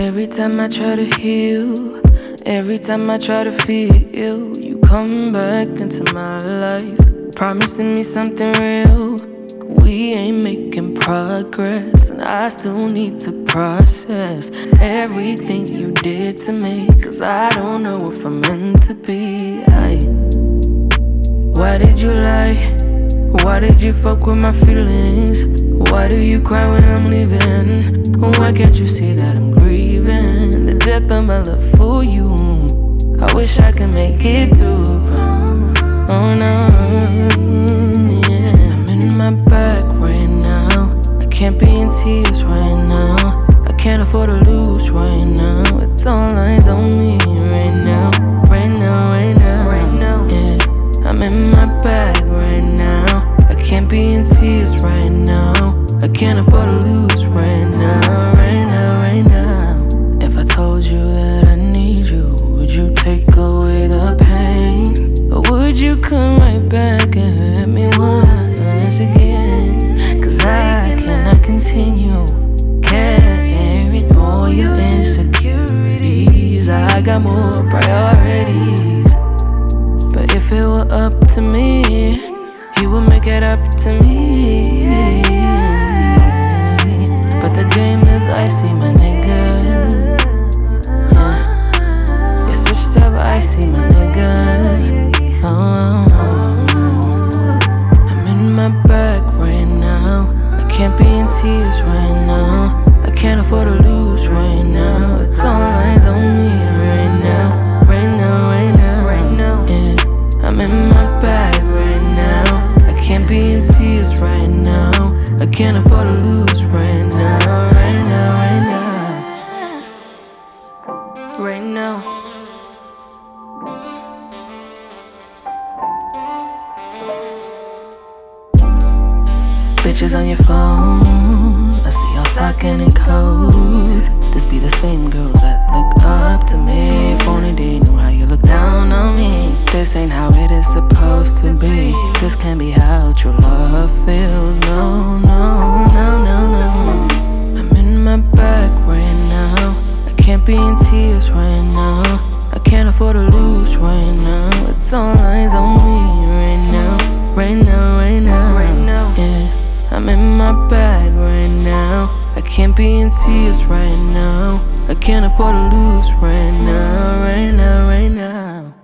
Every time I try to heal, every time I try to feel, you come back into my life, promising me something real. We ain't making progress, and I still need to process everything you did to me, 'cause I don't know if I'm meant to be. Why did you lie? Why did you fuck with my feelings? Why do you cry when I'm leaving? Why can't you see that I'm grieving the death of my love for you? I wish I could make it through, oh no, yeah. I'm in my bag right now, I can't be in tears right now, I can't afford to lose right now. It's all eyes on me right now, right now, right now, right now, yeah. I'm in my bag right now, I can't be in tears right now, I can't afford to lose right now, right now, right now. If I told you that I need you, would you take away the pain? Or would you come right back and hurt me once again? 'Cause I cannot continue carrying all your insecurities. I got more priorities. But if it were up to me, you would make it up to me. But the game is icy, my nigga, yeah. You switched up icy, my nigga, oh. I'm in my bag right now, I can't be in tears right now, I can't afford to lose right now. It's all eyes on me right now, right now, right now, right now, yeah. I'm in my bag right now, I can't be in tears right now, I can't afford to lose right now, right now, right now, right now. Bitches on your phone, I see y'all talking in codes. This be the same girls that look up to me. If only they knew how you look down on me. This ain't how it is supposed to be. This can't be how true love feels. No, no, no, no, no. I'm in my bag right now, I can't be in tears right now, I can't afford to lose right now. It's all eyes on me right now, right now, right now, right now, yeah. I'm in my bag right now, I can't be in tears right now, I can't afford to lose right now, right now, right now.